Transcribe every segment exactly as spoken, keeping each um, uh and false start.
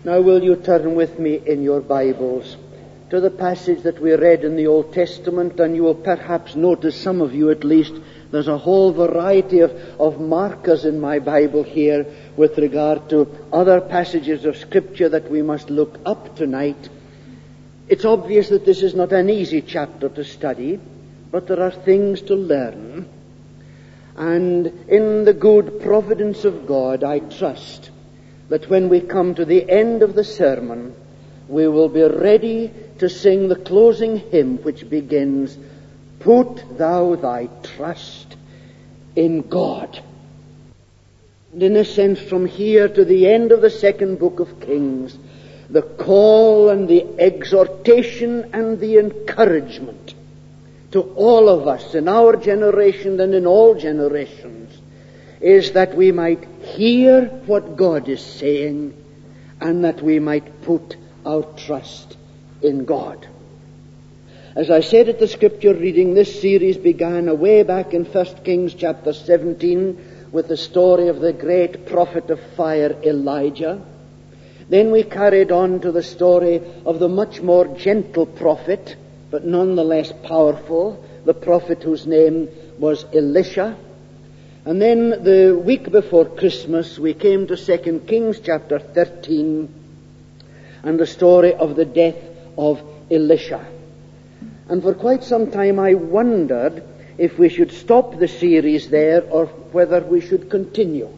Now will you turn with me in your Bibles to the passage that we read in the Old Testament, and you will perhaps notice, some of you at least, there's a whole variety of, of markers in my Bible here with regard to other passages of Scripture that we must look up tonight. It's obvious that this is not an easy chapter to study, but there are things to learn. And in the good providence of God, I trust that when we come to the end of the sermon, we will be ready to sing the closing hymn which begins, "Put thou thy trust in God." And in a sense, from here to the end of the second book of Kings, the call and the exhortation and the encouragement to all of us in our generation and in all generations is that we might hear what God is saying and that we might put our trust in God. As I said at the scripture reading, this series began away back in First Kings chapter seventeen with the story of the great prophet of fire Elijah. Then we carried on to the story of the much more gentle prophet, but nonetheless powerful, the prophet whose name was Elisha. And then the week before Christmas we came to Second Kings chapter thirteen and the story of the death of Elisha. And for quite some time I wondered if we should stop the series there or whether we should continue.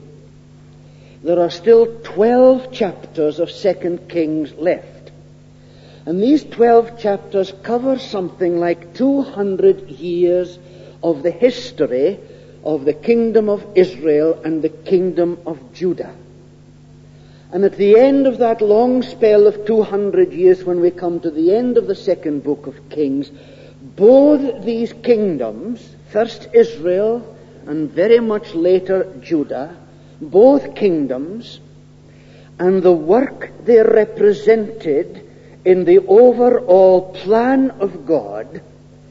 There are still twelve chapters of Second Kings left. And these twelve chapters cover something like two hundred years of the history of the kingdom of Israel and the kingdom of Judah. And at the end of that long spell of two hundred years, when we come to the end of the second book of Kings, both these kingdoms, first Israel and very much later Judah, both kingdoms and the work they represented in the overall plan of God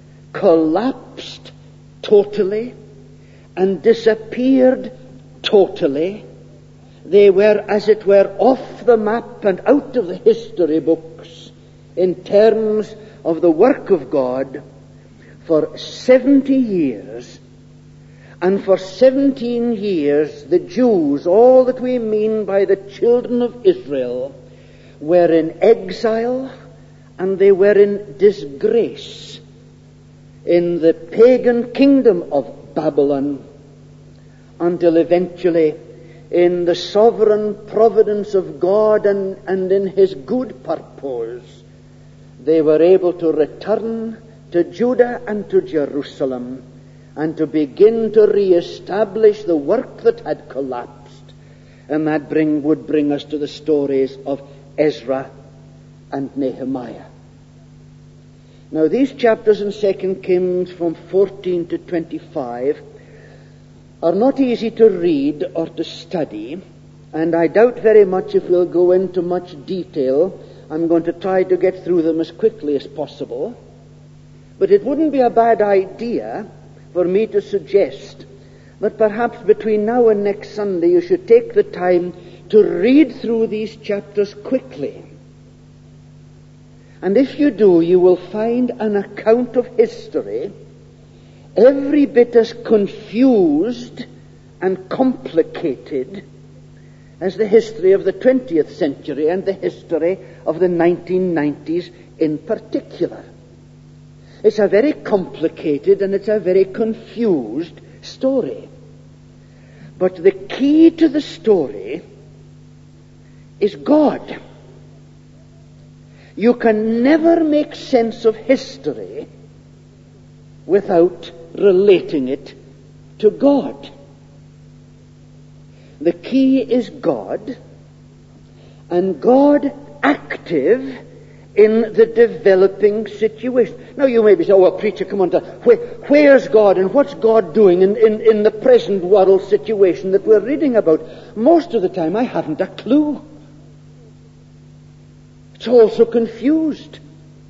collapsed totally and disappeared totally. They were, as it were, off the map and out of the history books in terms of the work of God for seventy years. And for seventeen years, the Jews, all that we mean by the children of Israel, were in exile and they were in disgrace in the pagan kingdom of Babylon, until eventually, in the sovereign providence of God and, and in His good purpose, they were able to return to Judah and to Jerusalem and to begin to re-establish the work that had collapsed. And that bring, would bring us to the stories of Ezra and Nehemiah. Now these chapters in Second Kings from fourteen to twenty-five are not easy to read or to study, and I doubt very much if we'll go into much detail. I'm going to try to get through them as quickly as possible. But it wouldn't be a bad idea for me to suggest that perhaps between now and next Sunday you should take the time to read through these chapters quickly. And if you do, you will find an account of history every bit as confused and complicated as the history of the twentieth century and the history of the nineteen nineties in particular. It's a very complicated and it's a very confused story. But the key to the story is God. You can never make sense of history without relating it to God. The key is God, and God active in the developing situation. Now you may be saying, oh, well, preacher, come on, to, where, where's God and what's God doing in, in, in the present world situation that we're reading about? Most of the time I haven't a clue. It's all so confused.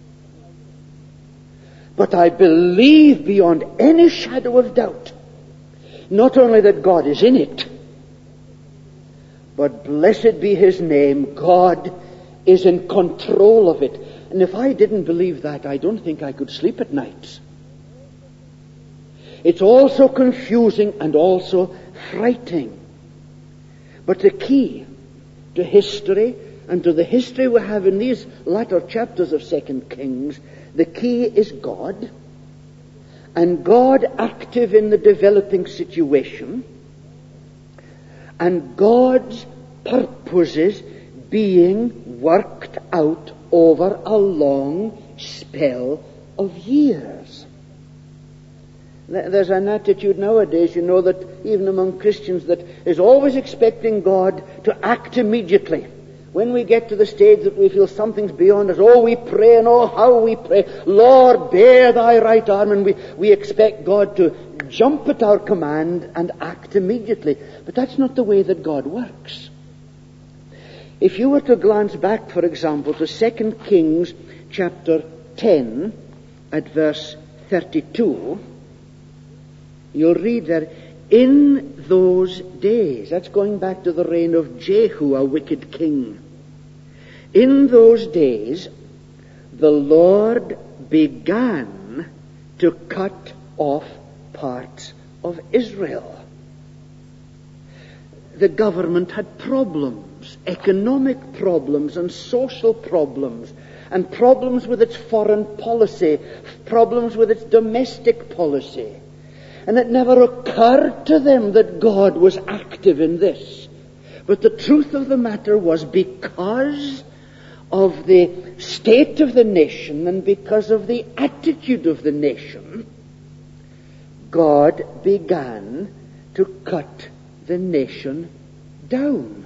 But I believe beyond any shadow of doubt, not only that God is in it, but blessed be His name, God is in control of it. And if I didn't believe that, I don't think I could sleep at nights. It's also confusing and also frightening. But the key to history, and to the history we have in these latter chapters of Second Kings, the key is God, and God active in the developing situation, and God's purposes being worked out over a long spell of years. There's an attitude nowadays, you know, that even among Christians, that is always expecting God to act immediately. When we get to the stage that we feel something's beyond us, oh, we pray, and oh, how we pray, Lord, bear thy right arm, and we, we expect God to jump at our command and act immediately. But that's not the way that God works. If you were to glance back, for example, to Second Kings chapter ten at verse thirty-two, you'll read there, in those days, that's going back to the reign of Jehu, a wicked king. In those days, the Lord began to cut off parts of Israel. The government had problems, economic problems and social problems, and problems with its foreign policy, problems with its domestic policy. And it never occurred to them that God was active in this. But the truth of the matter was, because of the state of the nation and because of the attitude of the nation, God began to cut the nation down.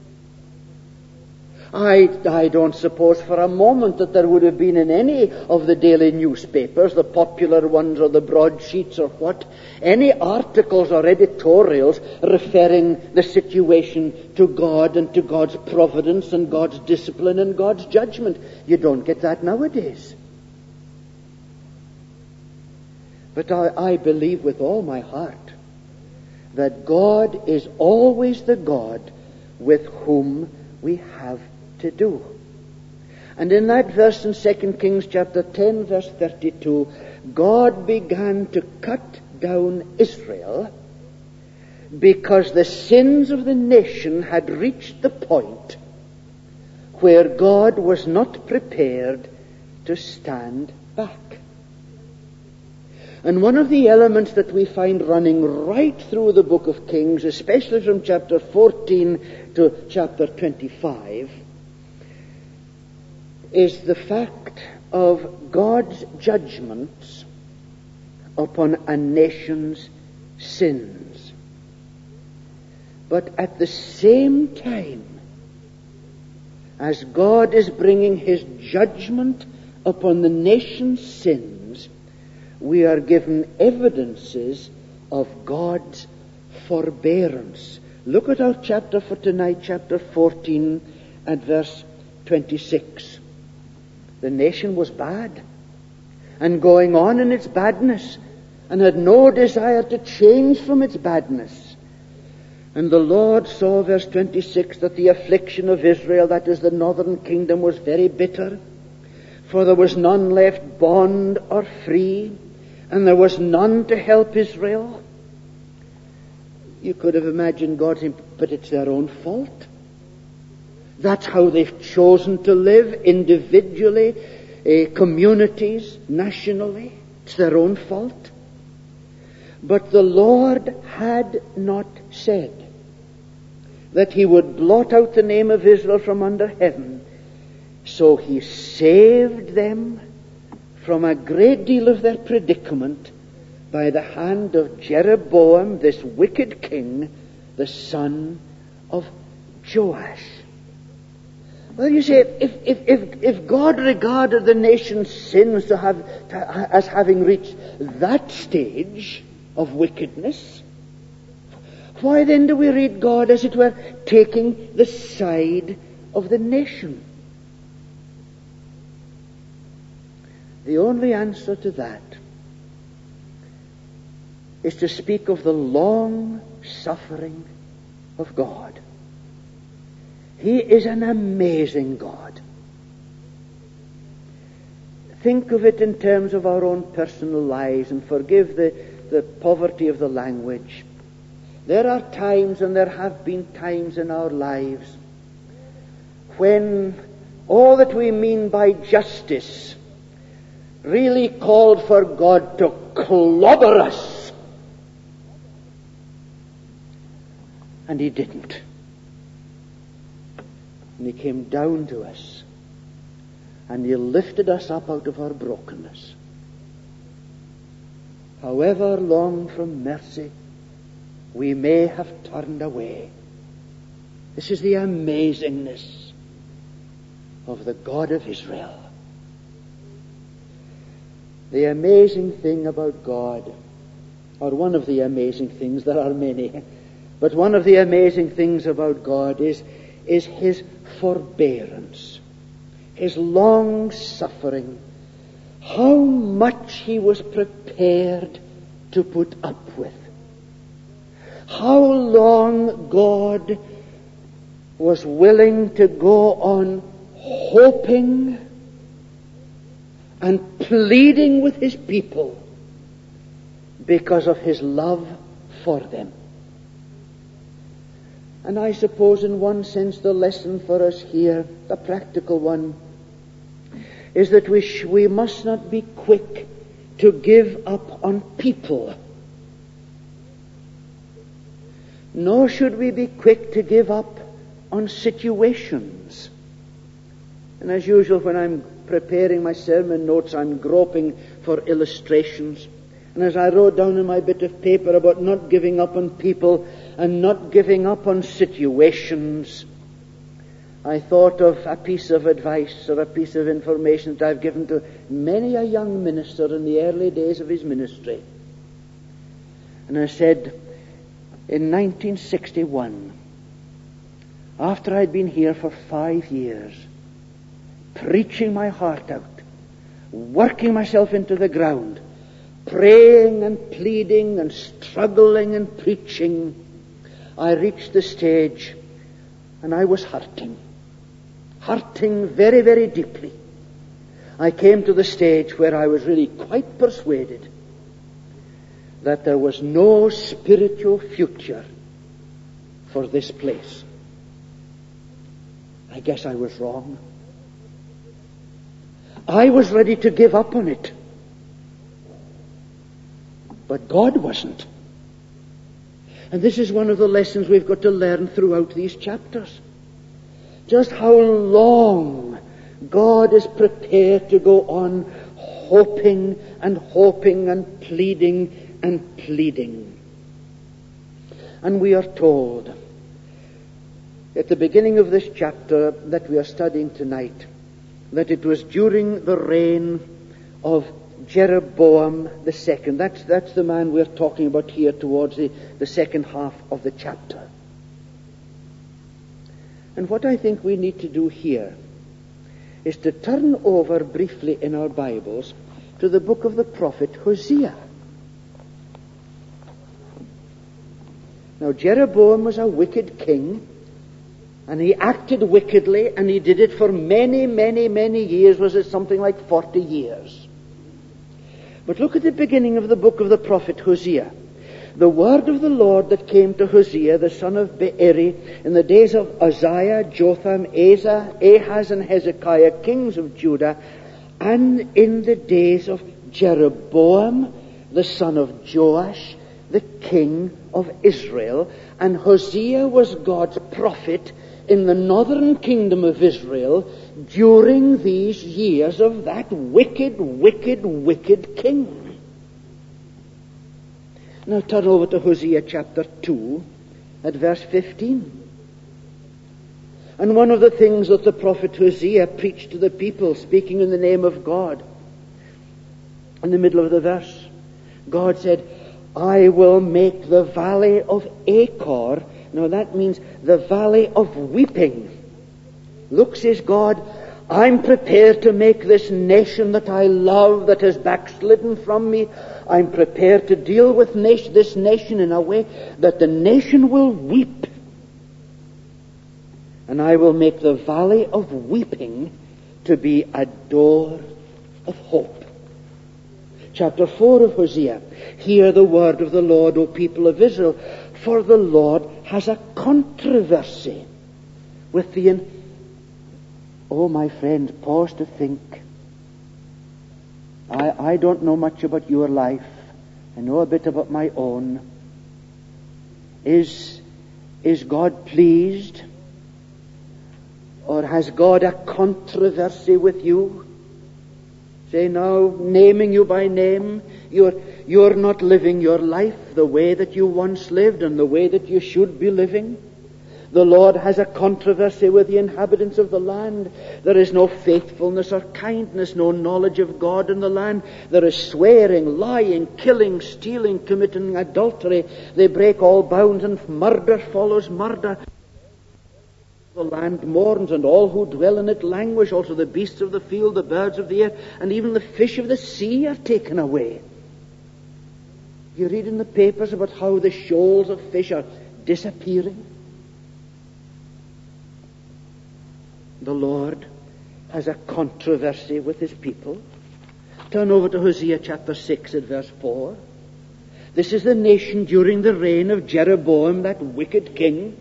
I, I don't suppose for a moment that there would have been in any of the daily newspapers, the popular ones or the broadsheets or what, any articles or editorials referring the situation to God and to God's providence and God's discipline and God's judgment. You don't get that nowadays. But I, I believe with all my heart that God is always the God with whom we have to do. And in that verse in Second Kings chapter ten, verse thirty-two, God began to cut down Israel because the sins of the nation had reached the point where God was not prepared to stand back. And one of the elements that we find running right through the book of Kings, especially from chapter fourteen to chapter twenty-five, is the fact of God's judgments upon a nation's sins. But at the same time, as God is bringing his judgment upon the nation's sins, we are given evidences of God's forbearance. Look at our chapter for tonight, chapter fourteen and verse twenty-six. The nation was bad and going on in its badness and had no desire to change from its badness. And the Lord saw, verse twenty-six, that the affliction of Israel, that is the northern kingdom, was very bitter, for there was none left bond or free, and there was none to help Israel. You could have imagined God saying, but it's their own fault. That's how they've chosen to live, individually, uh, communities, nationally. It's their own fault. But the Lord had not said that he would blot out the name of Israel from under heaven. So he saved them from a great deal of their predicament by the hand of Jeroboam, this wicked king, the son of Joash. Well, you say, if, if, if, if God regarded the nation's sins to have, to, as having reached that stage of wickedness, why then do we read God, as it were, taking the side of the nation? The only answer to that is to speak of the long suffering of God. He is an amazing God. think of it in terms of our own personal lives and forgive the, the poverty of the language. There are times, and there have been times in our lives, when all that we mean by justice really called for God to clobber us. And He didn't. And He came down to us. And He lifted us up out of our brokenness. However long from mercy we may have turned away, this is the amazingness of the God of Israel. The amazing thing about God, or one of the amazing things, there are many, but one of the amazing things about God is, is His forbearance, His long suffering, how much He was prepared to put up with. How long God was willing to go on hoping and pleading with His people because of His love for them. And I suppose in one sense the lesson for us here, the practical one, is that we, sh- we must not be quick to give up on people. Nor should we be quick to give up on situations. And as usual, when I'm preparing my sermon notes, I'm groping for illustrations. And as I wrote down in my bit of paper about not giving up on people and not giving up on situations, I thought of a piece of advice or a piece of information that I've given to many a young minister in the early days of his ministry. And I said, in nineteen sixty-one, after I'd been here for five years, preaching my heart out, working myself into the ground, praying and pleading and struggling and preaching, I reached the stage and I was hurting. Hurting very, very deeply. I came to the stage where I was really quite persuaded that there was no spiritual future for this place. I guess I was wrong. I was ready to give up on it. But God wasn't. And this is one of the lessons we've got to learn throughout these chapters. Just how long God is prepared to go on hoping and hoping and pleading and pleading. And we are told at the beginning of this chapter that we are studying tonight that it was during the reign of Jeroboam the second. That's, that's the man we're talking about here towards the, the second half of the chapter. And what I think we need to do here is to turn over briefly in our Bibles to the book of the prophet Hosea. Now, Jeroboam was a wicked king, and he acted wickedly, and he did it for many, many, many years. Was it something like forty years? But look at the beginning of the book of the prophet Hosea. The word of the Lord that came to Hosea, the son of Beeri, in the days of Uzziah, Jotham, Asa, Ahaz, and Hezekiah, kings of Judah, and in the days of Jeroboam, the son of Joash, the king of Israel. And Hosea was God's prophet in the northern kingdom of Israel during these years of that wicked, wicked, wicked king. Now turn over to Hosea chapter two at verse fifteen. And one of the things that the prophet Hosea preached to the people, speaking in the name of God, in the middle of the verse, God said, I will make the valley of Achor. Now that means the valley of weeping. Look, says God, I'm prepared to make this nation that I love, that has backslidden from me, I'm prepared to deal with nation, this nation in a way that the nation will weep. And I will make the valley of weeping to be a door of hope. Chapter four of Hosea. Hear the word of the Lord, O people of Israel, for the Lord has a controversy with the... In- oh, my friend, pause to think. I, I don't know much about your life. I know a bit about my own. Is, is God pleased? Or has God a controversy with you? Say now, naming you by name, you're, you're not living your life the way that you once lived and the way that you should be living. The Lord has a controversy with the inhabitants of the land. There is no faithfulness or kindness, no knowledge of God in the land. There is swearing, lying, killing, stealing, committing adultery. They break all bounds, and murder follows murder. The land mourns, and all who dwell in it languish. Also the beasts of the field, the birds of the air, and even the fish of the sea are taken away. You read in the papers about how the shoals of fish are disappearing. The Lord has a controversy with his people. Turn over to Hosea chapter six at verse four. This is the nation during the reign of Jeroboam, that wicked king.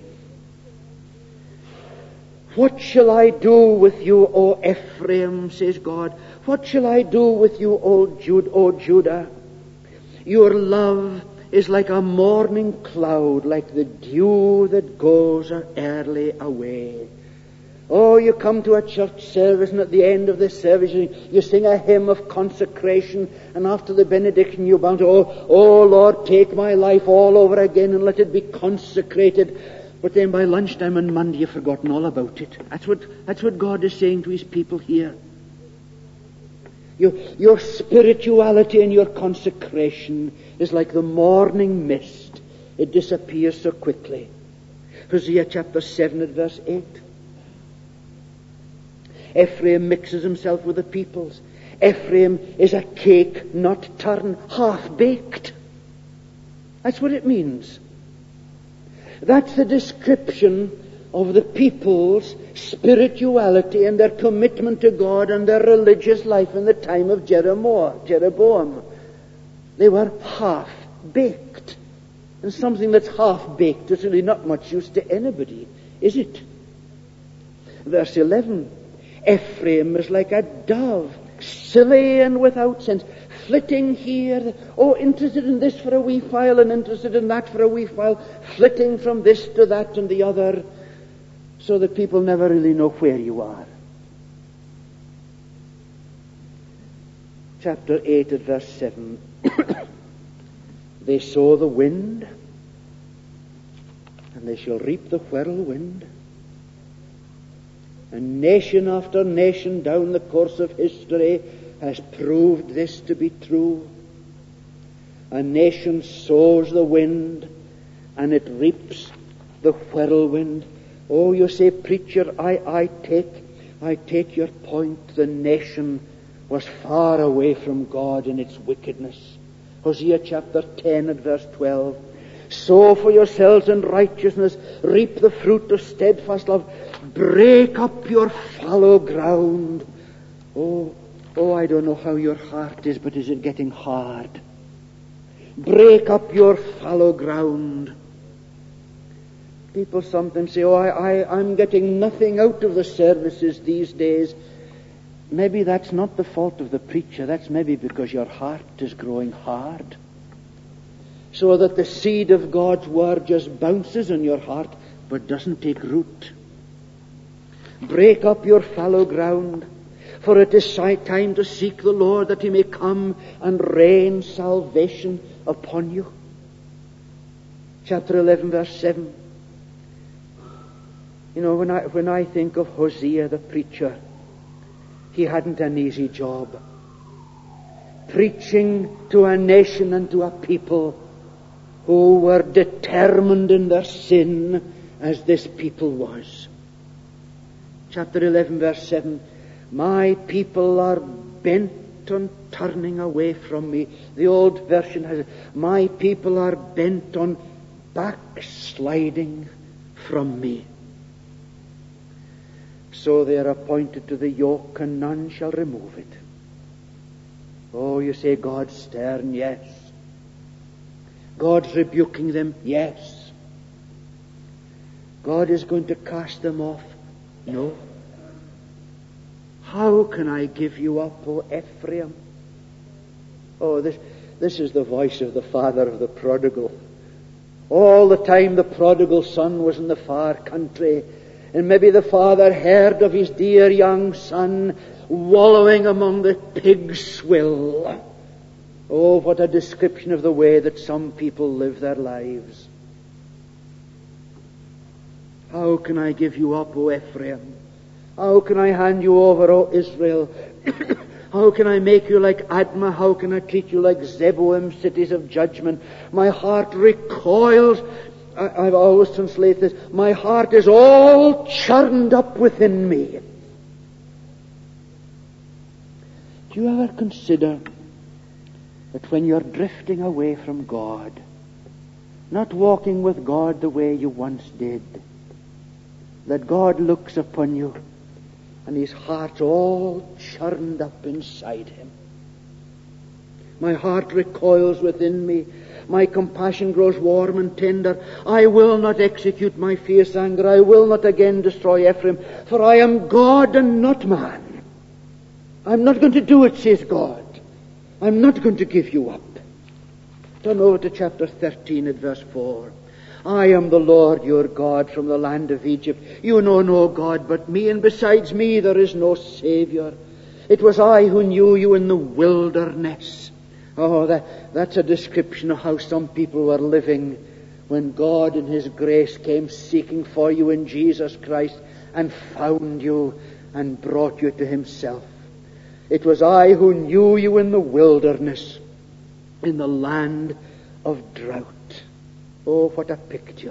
What shall I do with you, O Ephraim, says God? What shall I do with you, O Jude, O Judah? Your love is like a morning cloud, like the dew that goes early away. Oh, you come to a church service, and at the end of the service you sing a hymn of consecration, and after the benediction you bow to, oh, oh Lord, take my life all over again and let it be consecrated. But then by lunchtime on Monday you've forgotten all about it. That's what, that's what God is saying to his people here. Your, your spirituality and your consecration is like the morning mist. It disappears so quickly. Hosea chapter seven at verse eight. Ephraim mixes himself with the peoples. Ephraim is a cake not turned, half-baked. That's what it means. That's the description of the people's spirituality and their commitment to God and their religious life in the time of Jeroboam. They were half-baked. And something that's half-baked is really not much use to anybody, is it? Verse eleven. Ephraim is like a dove, silly and without sense, flitting here, oh, interested in this for a wee while and interested in that for a wee while, flitting from this to that and the other, so that people never really know where you are. Chapter eight at verse seven. They sow the wind, and they shall reap the whirlwind. And nation after nation down the course of history has proved this to be true. A nation sows the wind and it reaps the whirlwind. Oh, you say, preacher, I, I take I take your point. The nation was far away from God in its wickedness. Hosea chapter ten at verse twelve. Sow for yourselves in righteousness, reap the fruit of steadfast love. Break up your fallow ground. Oh, oh, I don't know how your heart is, but is it getting hard? Break up your fallow ground. People sometimes say, oh, I, I, I'm getting nothing out of the services these days. Maybe that's not the fault of the preacher. That's maybe because your heart is growing hard. So that the seed of God's word just bounces in your heart, but doesn't take root. Break up your fallow ground, for it is time to seek the Lord, that he may come and rain salvation upon you. Chapter eleven, verse seven. You know, when I, when I think of Hosea the preacher, he hadn't an easy job. Preaching to a nation and to a people who were determined in their sin as this people was. Chapter eleven, verse seven. My people are bent on turning away from me. The old version has it. My people are bent on backsliding from me. So they are appointed to the yoke, and none shall remove it. Oh, you say God's stern, yes. God's rebuking them, yes. God is going to cast them off, no. How can I give you up, O Ephraim? Oh, this, this is the voice of the father of the prodigal. All the time the prodigal son was in the far country, and maybe the father heard of his dear young son wallowing among the pig swill. Oh, what a description of the way that some people live their lives. How can I give you up, O Ephraim? How can I hand you over, O Israel? How can I make you like Admah? How can I treat you like Zeboim, cities of judgment? My heart recoils. I, I've always translated this. My heart is all churned up within me. Do you ever consider that when you're drifting away from God, not walking with God the way you once did, that God looks upon you and his heart's all churned up inside him? My heart recoils within me. My compassion grows warm and tender. I will not execute my fierce anger. I will not again destroy Ephraim, for I am God and not man. I'm not going to do it, says God. I'm not going to give you up. Turn over to chapter thirteen at verse four. I am the Lord your God from the land of Egypt. You know no God but me, and besides me there is no Savior. It was I who knew you in the wilderness. Oh, that, that's a description of how some people were living when God in his grace came seeking for you in Jesus Christ and found you and brought you to himself. It was I who knew you in the wilderness, in the land of drought. Oh, what a picture.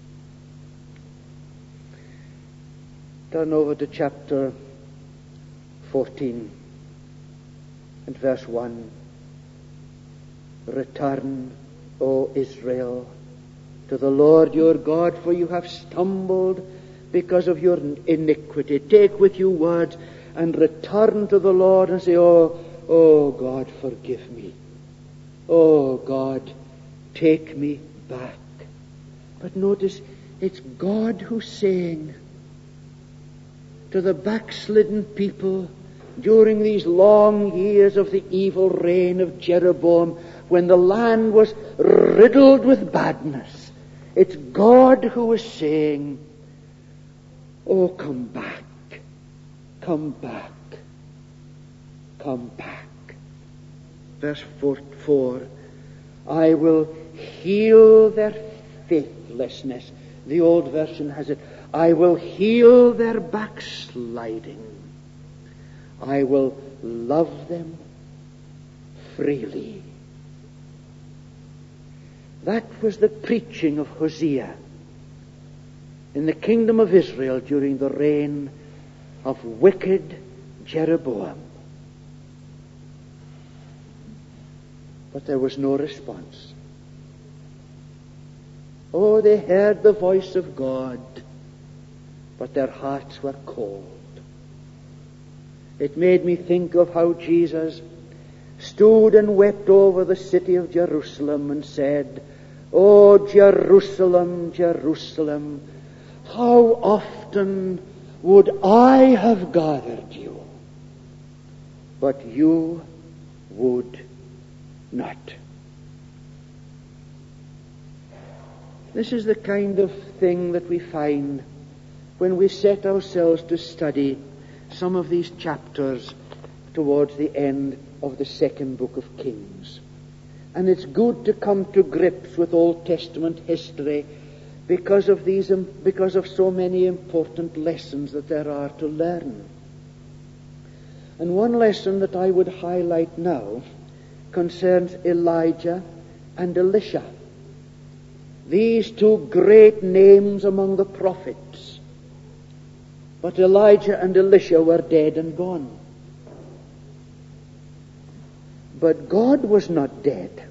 Turn over to chapter fourteen and verse one. Return, O Israel, to the Lord your God, for you have stumbled because of your iniquity. Take with you words and return to the Lord and say, Oh, oh God, forgive me. Oh God, take me back. But notice, it's God who's saying to the backslidden people during these long years of the evil reign of Jeroboam, when the land was riddled with badness, it's God who is saying, oh, come back, come back, come back. Verse four, four, I will heal their faithlessness. The old version has it, I will heal their backsliding. I will love them freely. That was the preaching of Hosea in the kingdom of Israel during the reign of wicked Jeroboam. But there was no response. Oh, they heard the voice of God, but their hearts were cold. It made me think of how Jesus stood and wept over the city of Jerusalem and said, Oh, Jerusalem, Jerusalem, how often would I have gathered you, but you would not. This is the kind of thing that we find when we set ourselves to study some of these chapters towards the end of the second book of Kings. And it's good to come to grips with Old Testament history because of these, because of so many important lessons that there are to learn. And one lesson that I would highlight now concerns Elijah and Elisha. These two great names among the prophets. But Elijah and Elisha were dead and gone. But God was not dead.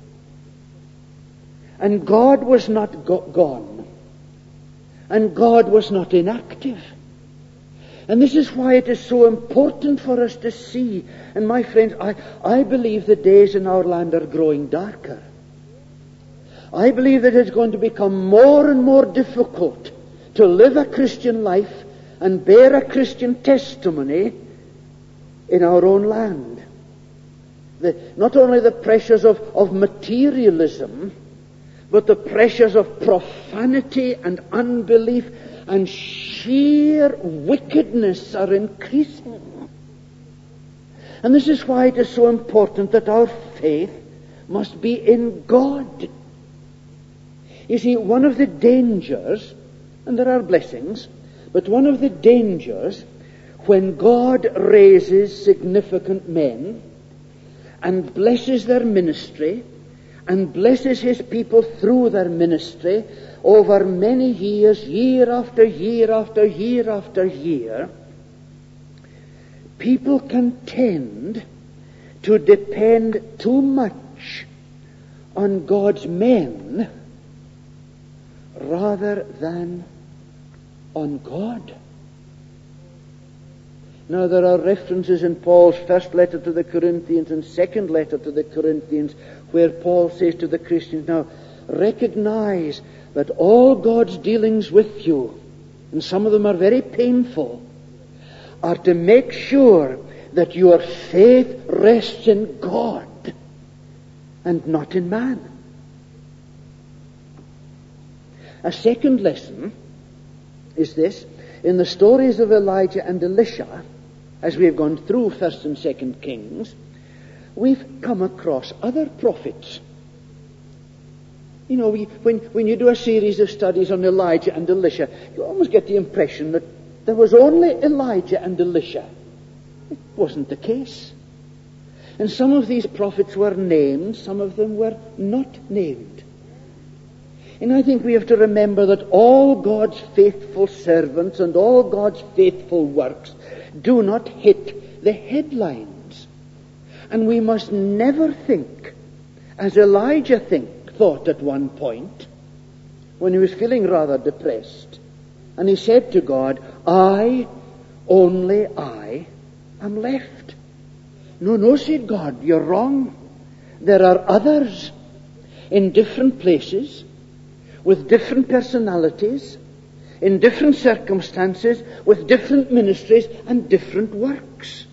And God was not go- gone. And God was not inactive. And this is why it is so important for us to see. And my friends, I, I believe the days in our land are growing darker. I believe that it's going to become more and more difficult to live a Christian life and bear a Christian testimony in our own land. The, not only the pressures of, of materialism, but the pressures of profanity and unbelief and sheer wickedness are increasing. And this is why it is so important that our faith must be in God. You see, one of the dangers, and there are blessings, but one of the dangers when God raises significant men and blesses their ministry and blesses His people through their ministry over many years, year after year after year after year, people can tend to depend too much on God's men rather than on God. Now, there are references in Paul's first letter to the Corinthians and second letter to the Corinthians where Paul says to the Christians, now, recognize that all God's dealings with you, and some of them are very painful, are to make sure that your faith rests in God and not in man. A second lesson is this. In the stories of Elijah and Elisha, as we have gone through First and Second Kings, we've come across other prophets. You know, we, when, when you do a series of studies on Elijah and Elisha, you almost get the impression that there was only Elijah and Elisha. It wasn't the case. And some of these prophets were named, some of them were not named. And I think we have to remember that all God's faithful servants and all God's faithful works do not hit the headlines. And we must never think, as Elijah think, thought at one point, when he was feeling rather depressed, and he said to God, I, only I, am left. No, no, said God, you're wrong. There are others in different places, with different personalities, in different circumstances, with different ministries and different works.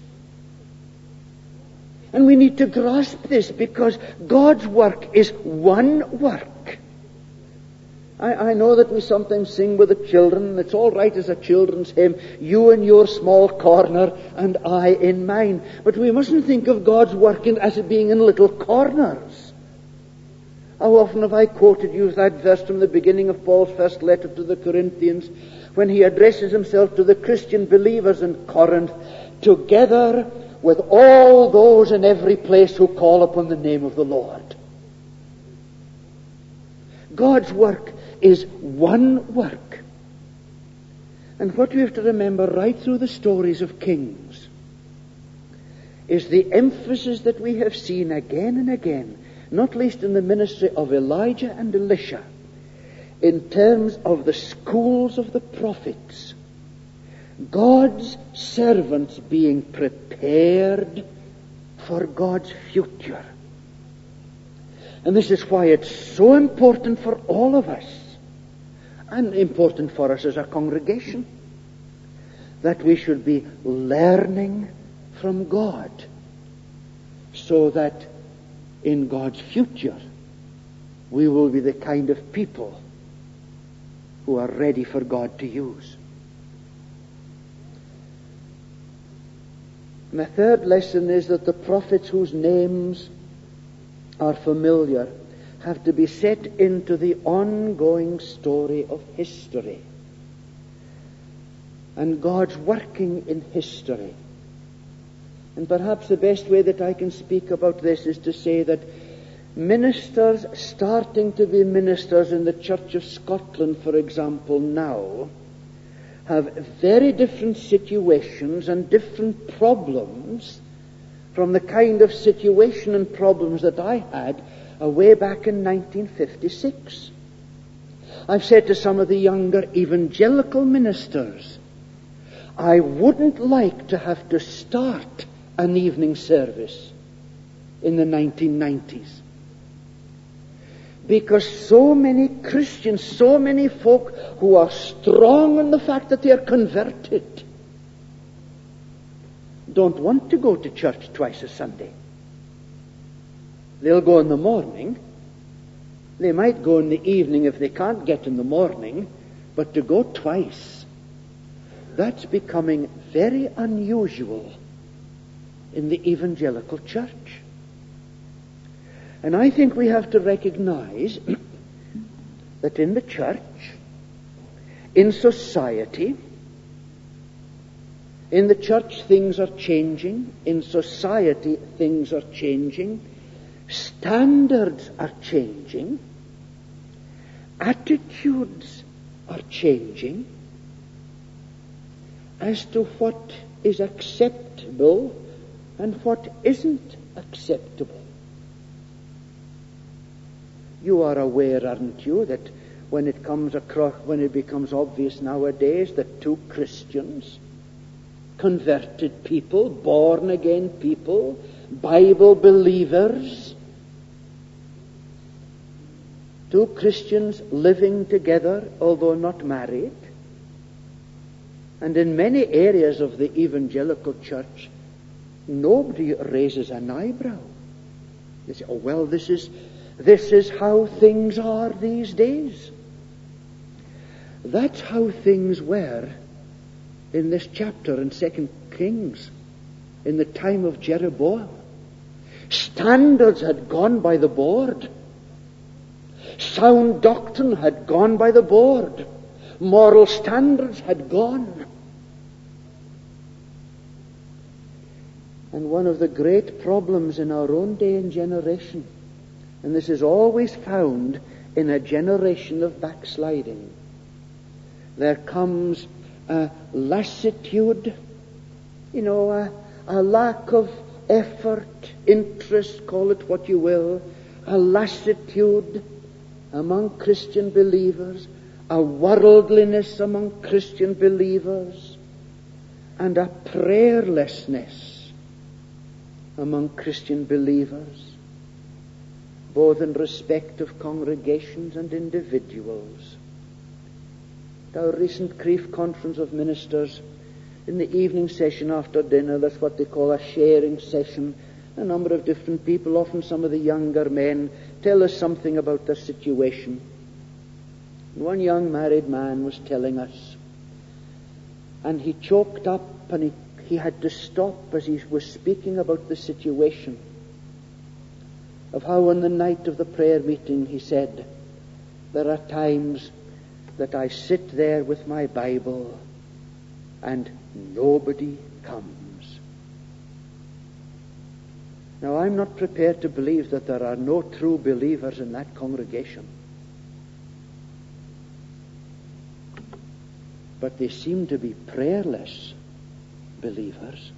And we need to grasp this because God's work is one work. I, I know that we sometimes sing with the children, and it's all right as a children's hymn, you in your small corner and I in mine. But we mustn't think of God's work in, as it being in little corners. How often have I quoted you that verse from the beginning of Paul's first letter to the Corinthians when he addresses himself to the Christian believers in Corinth, together with all those in every place who call upon the name of the Lord. God's work is one work. And what we have to remember right through the stories of kings is the emphasis that we have seen again and again, not least in the ministry of Elijah and Elisha, in terms of the schools of the prophets, God's servants being prepared for God's future. And this is why it's so important for all of us, and important for us as a congregation, that we should be learning from God, so that in God's future we will be the kind of people who are ready for God to use. And the third lesson is that the prophets whose names are familiar have to be set into the ongoing story of history and God's working in history. And perhaps the best way that I can speak about this is to say that ministers starting to be ministers in the Church of Scotland, for example, now, have very different situations and different problems from the kind of situation and problems that I had uh, way back in nineteen fifty-six. I've said to some of the younger evangelical ministers, I wouldn't like to have to start an evening service in the nineteen nineties. Because so many Christians, so many folk who are strong in the fact that they are converted, don't want to go to church twice a Sunday. They'll go in the morning. They might go in the evening if they can't get in the morning, but to go twice, that's becoming very unusual in the evangelical church. And I think we have to recognize that in the church, in society, in the church things are changing, in society things are changing, standards are changing, attitudes are changing as to what is acceptable and what isn't acceptable. You are aware, aren't you, that when it comes across, when it becomes obvious nowadays that two Christians, converted people, born again people, Bible believers, two Christians living together, although not married, and in many areas of the evangelical church, nobody raises an eyebrow. They say, oh, well, this is This is how things are these days. That's how things were in this chapter in Second Kings, in the time of Jeroboam. Standards had gone by the board. Sound doctrine had gone by the board. Moral standards had gone. And one of the great problems in our own day and generation, and this is always found in a generation of backsliding, there comes a lassitude, you know, a, a lack of effort, interest, call it what you will, a lassitude among Christian believers, a worldliness among Christian believers, and a prayerlessness among Christian believers, both in respect of congregations and individuals. At our recent Crieff Conference of Ministers, in the evening session after dinner, that's what they call a sharing session. A number of different people, often some of the younger men, tell us something about their situation. One young married man was telling us, and he choked up and he, he had to stop as he was speaking about the situation of how on the night of the prayer meeting, he said, there are times that I sit there with my Bible and nobody comes. Now, I'm not prepared to believe that there are no true believers in that congregation, but they seem to be prayerless believers.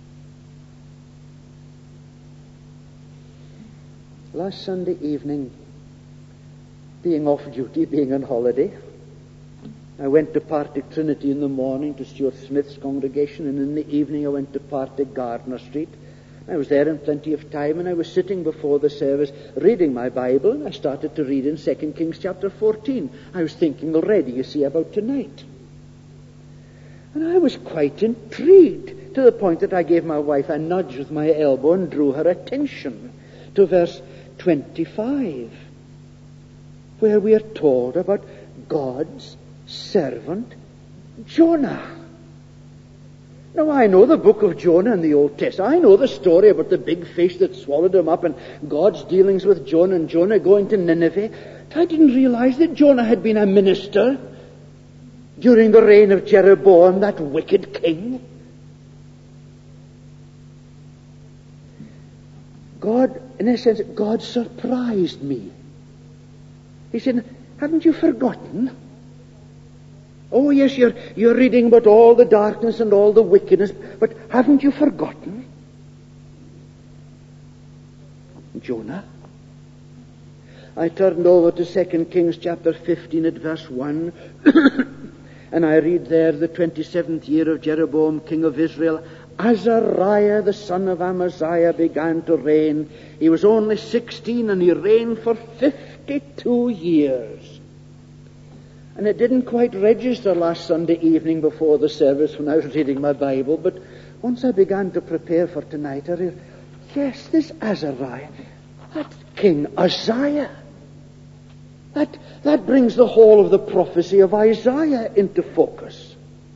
Last Sunday evening, being off duty, being on holiday, I went to Partick Trinity in the morning to Stuart Smith's congregation, and in the evening I went to Partick Gardner Street. I was there in plenty of time, and I was sitting before the service reading my Bible, and I started to read in Second Kings chapter fourteen. I was thinking already, you see, about tonight. And I was quite intrigued, to the point that I gave my wife a nudge with my elbow and drew her attention to verse twenty-five, where we are told about God's servant Jonah. Now, I know the book of Jonah in the Old Testament. I know the story about the big fish that swallowed him up and God's dealings with Jonah and Jonah going to Nineveh. But I didn't realize that Jonah had been a minister during the reign of Jeroboam, that wicked king. God, in a sense, God surprised me. He said, haven't you forgotten? Oh, yes, you're, you're reading about all the darkness and all the wickedness, but haven't you forgotten Jonah? I turned over to Second Kings chapter fifteen at verse one, And I read there, the twenty-seventh year of Jeroboam, king of Israel, Azariah, the son of Amaziah, began to reign. He was only sixteen, and he reigned for fifty-two years. And it didn't quite register last Sunday evening before the service when I was reading my Bible, but once I began to prepare for tonight, I realized, yes, this Azariah, that's King Uzziah. That, that brings the whole of the prophecy of Isaiah into focus.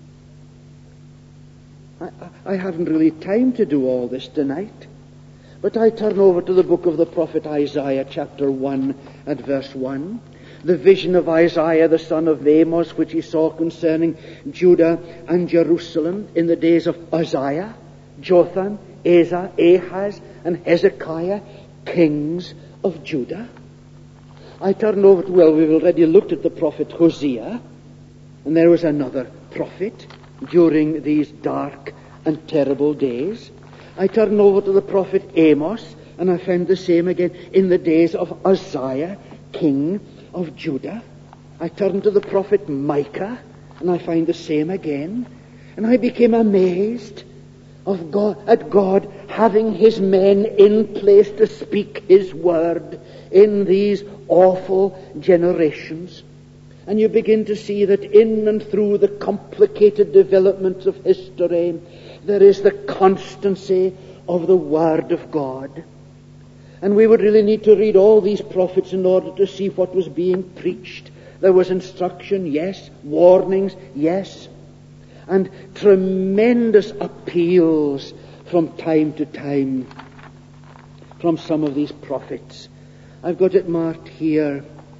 I, I haven't really time to do all this tonight, but I turn over to the book of the prophet Isaiah, chapter one, at verse one. The vision of Isaiah, the son of Amos, which he saw concerning Judah and Jerusalem in the days of Uzziah, Jotham, Asa, Ahaz, and Hezekiah, kings of Judah. I turn over to, well, we've already looked at the prophet Hosea, and there was another prophet during these dark and terrible days. I turn over to the prophet Amos, and I find the same again in the days of Uzziah, king of Judah. I turn to the prophet Micah, and I find the same again. And I became amazed of God, at God having his men in place to speak his word in these awful generations. And you begin to see that in and through the complicated developments of history, there is the constancy of the word of God. And we would really need to read all these prophets in order to see what was being preached. There was instruction, yes. Warnings, yes. And tremendous appeals from time to time from some of these prophets. I've got it marked here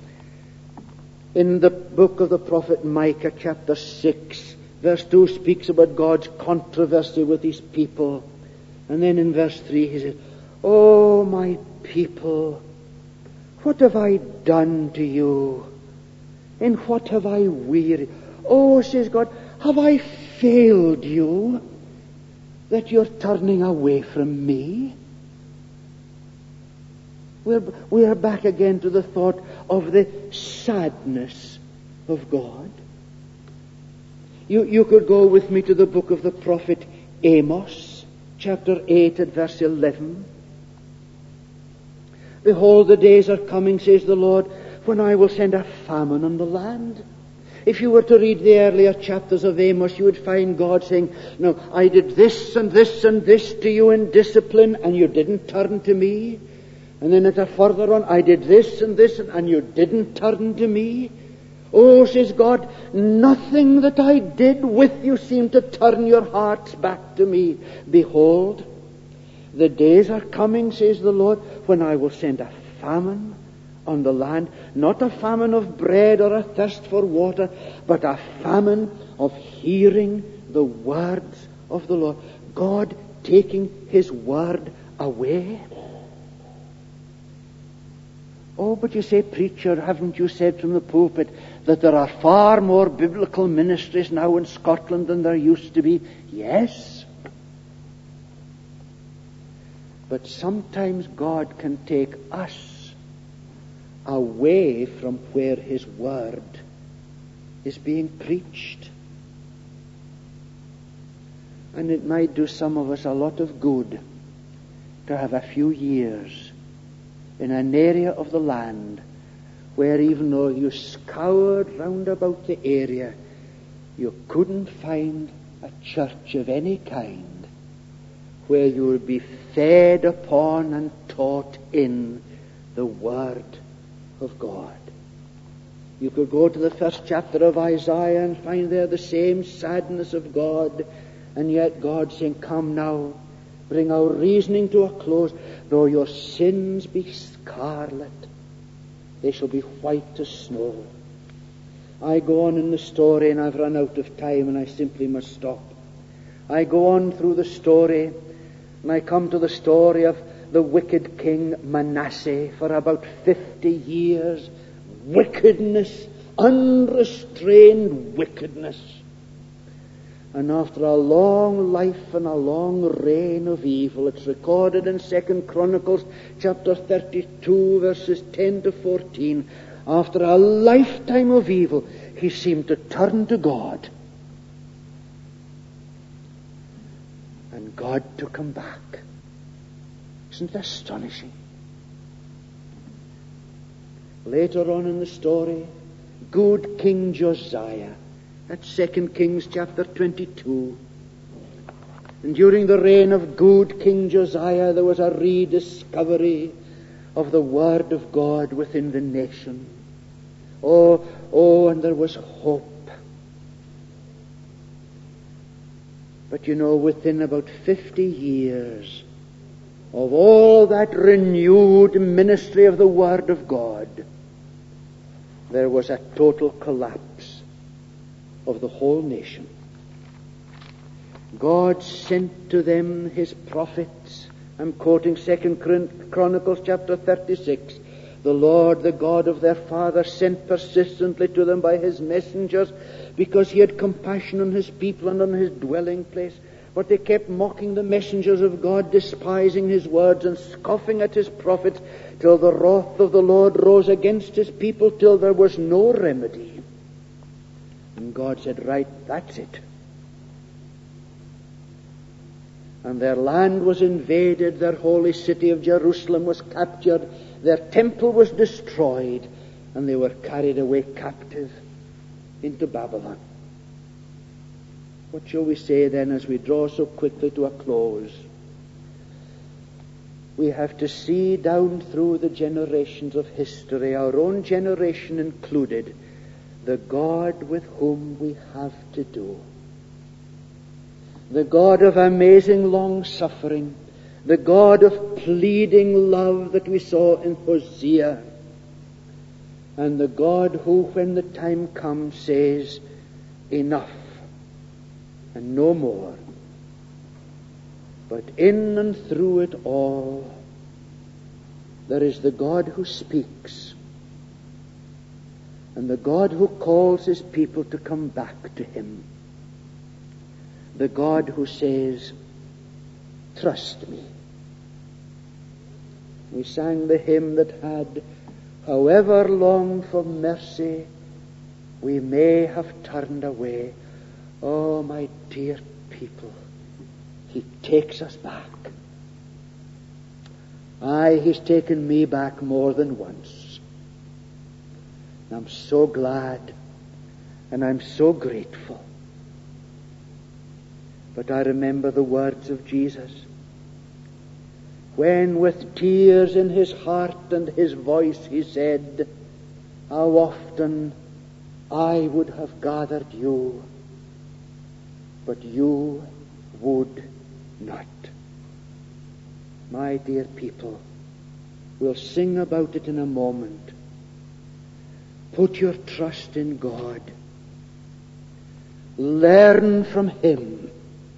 in the book of the prophet Micah, chapter six. Verse two speaks about God's controversy with his people. And then in verse three he says, "Oh, my people, what have I done to you? In what have I wearied? Oh," says God, "have I failed you that you're turning away from me?" We're, we are back again to the thought of the sadness of God. You, you could go with me to the book of the prophet Amos, chapter eight at verse eleven. "Behold, the days are coming, says the Lord, when I will send a famine on the land." If you were to read the earlier chapters of Amos, you would find God saying, "No, I did this and this and this to you in discipline, and you didn't turn to me." And then at a further on, "I did this and this, and you didn't turn to me." "Oh," says God, "nothing that I did with you seemed to turn your hearts back to me. Behold, the days are coming, says the Lord, when I will send a famine on the land, not a famine of bread or a thirst for water, but a famine of hearing the words of the Lord." God taking his word away. Oh, but you say, "Preacher, haven't you said from the pulpit that there are far more biblical ministries now in Scotland than there used to be?" Yes. But sometimes God can take us away from where his word is being preached. And it might do some of us a lot of good to have a few years in an area of the land where, even though you scoured round about the area, you couldn't find a church of any kind where you would be fed upon and taught in the Word of God. You could go to the first chapter of Isaiah and find there the same sadness of God, and yet God saying, "Come now, bring our reasoning to a close. Though your sins be scarlet, they shall be white as snow." I go on in the story, and I've run out of time, and I simply must stop. I go on through the story, and I come to the story of the wicked king Manasseh. For about fifty years, wickedness, unrestrained wickedness. And after a long life and a long reign of evil, it's recorded in Second Chronicles chapter thirty-two, verses ten to fourteen, after a lifetime of evil, he seemed to turn to God. And God took him back. Isn't that astonishing? Later on in the story, good King Josiah, that's Second Kings chapter twenty-two. And during the reign of good King Josiah, there was a rediscovery of the Word of God within the nation. Oh, oh, and there was hope. But you know, within about fifty years of all that renewed ministry of the Word of God, there was a total collapse of the whole nation. God sent to them his prophets. I'm quoting Second Chronicles chapter thirty-six. The Lord, the God of their fathers, sent persistently to them by his messengers, because he had compassion on his people and on his dwelling place. But they kept mocking the messengers of God, despising his words and scoffing at his prophets, till the wrath of the Lord rose against his people, till there was no remedy. And God said, right, that's it. And their land was invaded, their holy city of Jerusalem was captured, their temple was destroyed, and they were carried away captive into Babylon. What shall we say then as we draw so quickly to a close? We have to see down through the generations of history, our own generation included, the God with whom we have to do. The God of amazing long-suffering, the God of pleading love that we saw in Hosea, and the God who, when the time comes, says, enough, and no more. But in and through it all, there is the God who speaks, and the God who calls his people to come back to him. The God who says, trust me. We sang the hymn that had, however long for mercy we may have turned away. Oh, my dear people, he takes us back. Aye, he's taken me back more than once. I'm so glad and I'm so grateful. But I remember the words of Jesus, when with tears in his heart and his voice he said, how often I would have gathered you, but you would not. My dear people, we'll sing about it in a moment. Put your trust in God. Learn from him.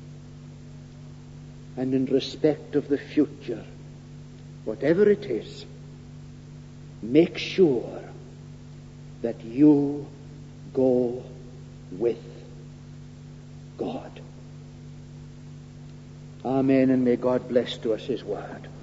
And in respect of the future, whatever it is, make sure that you go with God. Amen, and may God bless to us his word.